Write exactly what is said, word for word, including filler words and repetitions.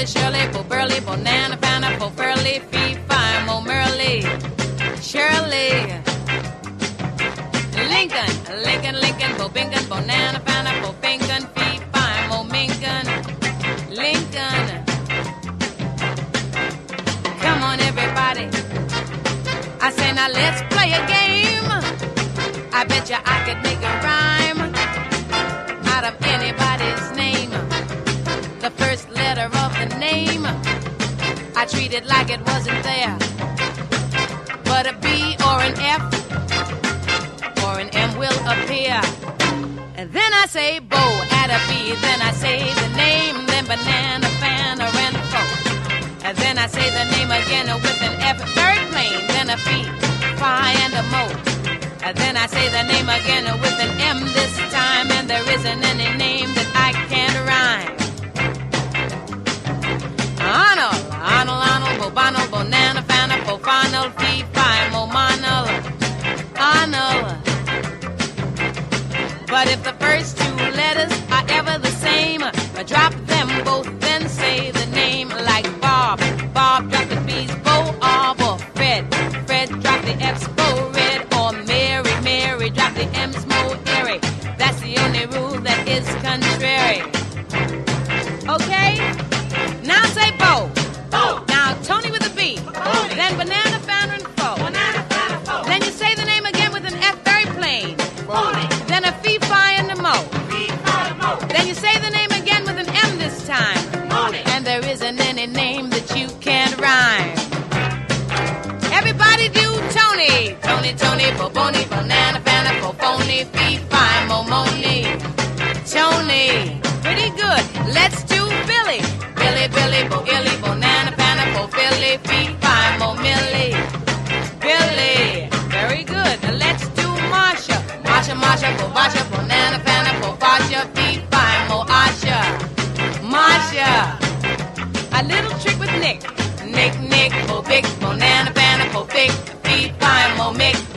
Shirley, Shirley, Bo Burley, Bo Nana, Fana, Bo Furley, Fee, Fine, Mo Merly, Shirley, Lincoln, Lincoln, Lincoln, Bo Bingon, Bo Nana, Fana, Bo Fingon, Fee, Fine, Mo Mingon, Lincoln. Come on, everybody. I say now let's play a game. I bet you I could make a rhyme out of anybody's name. The first letter of the name, I treat it like it wasn't there. But a B or an F or an M will appear. And then I say Bo, add a B, then I say the name, then banana, fan, or and fo. And then I say the name again with an F, third plane, then a F, Phi, and a Mo. And then I say the name again with an M this time, and there isn't any name that I can't rhyme. Arnold, Arnold, Arnold, Bobano, Bonana, Fana, Bofanal, Fee, Phi, Momanal, Arnold. But if the first two letters are ever the same, drop them both, then say the name like Bob. Bob, drop the B's, Bo, Ob, or Fred. Fred, drop the F's, Bo, Red, or Mary. Mary, drop the M's, Mo, Airy. That's the only rule that is contrary. Okay? Now say Bo. Bo. Now Tony with a B. Tony. Then banana, founder, and fo. Banana, founder, fo. Then you say the name again with an F, very plain. Tony. Then a Fee, Phi, and a Mo. Fee, Phi, and Mo. Then you say the name again with an M this time. Tony. And there isn't any name that you can't rhyme. Everybody do Tony. Tony, Tony, Boboni, banana, fana, Bofoni, Fee, Phi, Momoni. Tony. Pretty good. Let's do Billy. Billy, Billy, Bo Illy, Bo Nana, Fana, Bo Philly, Fee, Phi, Mo Millie. Billy. Very good. Now let's do Marsha. Marsha, Marsha, Bo Basha, Bo Nana, Fana, Bo Fasha, Fee, Phi, Mo Asha. Marsha. A little trick with Nick. Nick, Nick, Bo Big, Bo Nana, Fana, Bo Big, Fee, Phi, Mo Mick.